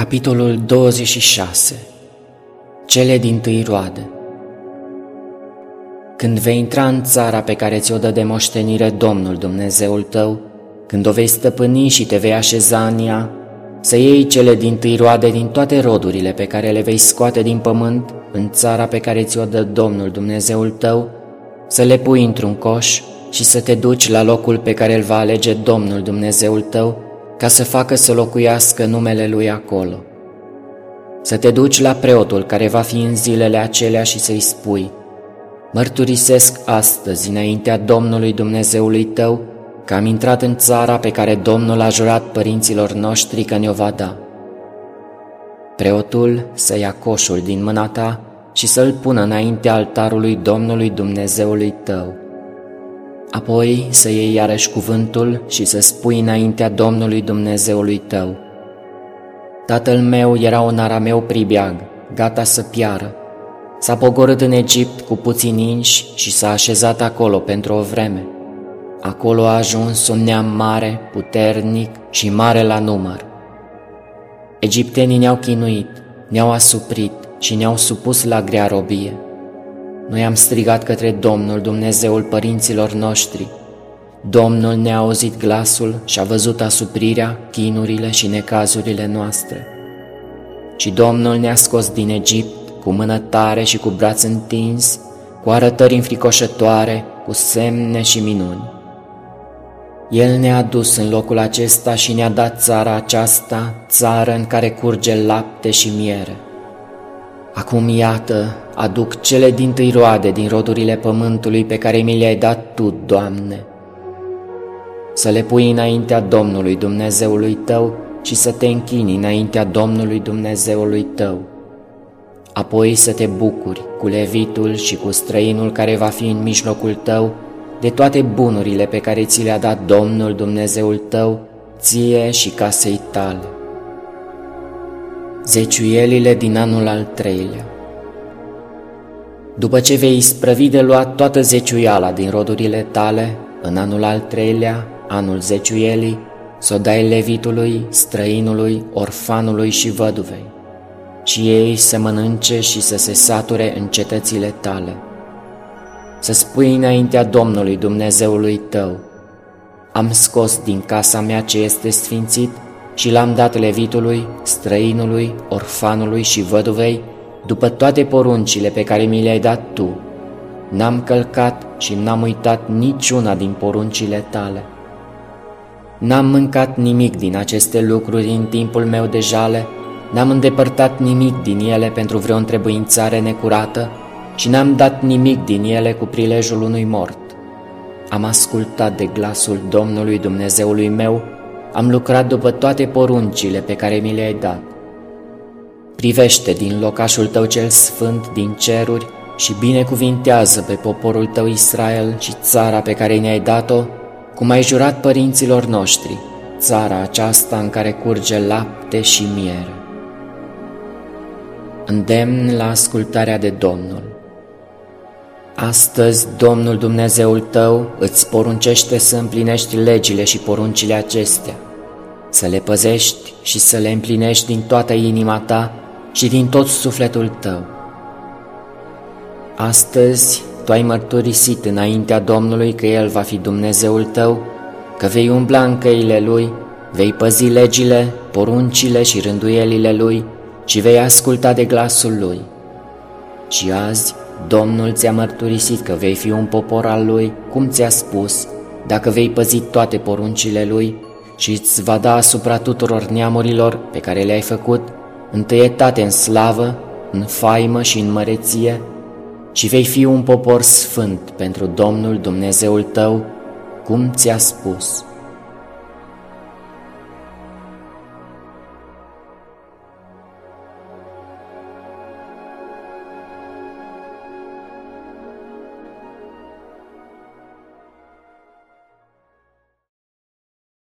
Capitolul 26. Cele dintâi roade. Când vei intra în țara pe care ți-o dă de moștenire Domnul Dumnezeul tău, când o vei stăpâni și te vei așeza în ea, să iei cele dintâi roade din toate rodurile pe care le vei scoate din pământ în țara pe care ți-o dă Domnul Dumnezeul tău, să le pui într-un coș și să te duci la locul pe care îl va alege Domnul Dumnezeul tău, ca să facă să locuiască numele Lui acolo. Să te duci la preotul care va fi în zilele acelea și să-i spui: mărturisesc astăzi înaintea Domnului Dumnezeului tău că am intrat în țara pe care Domnul a jurat părinților noștri că ne-o va da. Preotul să ia coșul din mâna ta și să-l pună înaintea altarului Domnului Dumnezeului tău. Apoi să iei iarăși cuvântul și să spui înaintea Domnului Dumnezeului tău: tatăl meu era un arameu pribeag, gata să piară. S-a pogorât în Egipt cu puțini inși și s-a așezat acolo pentru o vreme. Acolo a ajuns un neam mare, puternic și mare la număr. Egiptenii ne-au chinuit, ne-au asuprit și ne-au supus la grea robie. Noi am strigat către Domnul Dumnezeul părinților noștri. Domnul ne-a auzit glasul și a văzut asuprirea, chinurile și necazurile noastre. Și Domnul ne-a scos din Egipt cu mână tare și cu braț întins, cu arătări înfricoșătoare, cu semne și minuni. El ne-a dus în locul acesta și ne-a dat țara aceasta, țară în care curge lapte și miere. Acum, iată, aduc cele dintâi roade din rodurile pământului pe care mi le-ai dat Tu, Doamne. Să le pui înaintea Domnului Dumnezeului tău și să te închini înaintea Domnului Dumnezeului tău. Apoi să te bucuri cu levitul și cu străinul care va fi în mijlocul tău de toate bunurile pe care ți le-a dat Domnul Dumnezeul tău, ție și casei tale. Zeciuielile din anul al treilea. După ce vei isprăvi de luat toată zeciuiala din rodurile tale, în anul al treilea, anul zeciuielii, să o dai levitului, străinului, orfanului și văduvei, și ei să mănânce și să se sature în cetățile tale. Să spui înaintea Domnului Dumnezeului tău: am scos din casa mea ce este sfințit și l-am dat levitului, străinului, orfanului și văduvei, după toate poruncile pe care mi le-ai dat tu. N-am călcat și n-am uitat niciuna din poruncile tale. N-am mâncat nimic din aceste lucruri în timpul meu de jale, n-am îndepărtat nimic din ele pentru vreo întrebuințare necurată și n-am dat nimic din ele cu prilejul unui mort. Am ascultat de glasul Domnului Dumnezeului meu, am lucrat după toate poruncile pe care mi le-ai dat. Privește din locașul tău cel sfânt din ceruri și binecuvintează pe poporul tău Israel și țara pe care ne-ai dat-o, cum ai jurat părinților noștri, țara aceasta în care curge lapte și miere. Îndemn la ascultarea de Domnul. Astăzi Domnul Dumnezeul tău îți poruncește să împlinești legile și poruncile acestea, să le păzești și să le împlinești din toată inima ta și din tot sufletul tău. Astăzi tu ai mărturisit înaintea Domnului că El va fi Dumnezeul tău, că vei umbla în căile Lui, vei păzi legile, poruncile și rânduielile Lui și vei asculta de glasul Lui. Și azi Domnul ți-a mărturisit că vei fi un popor al Lui, cum ți-a spus, dacă vei păzi toate poruncile Lui, și îți va da asupra tuturor neamurilor pe care le-ai făcut întâietate în slavă, în faimă și în măreție, și vei fi un popor sfânt pentru Domnul Dumnezeul tău, cum ți-a spus.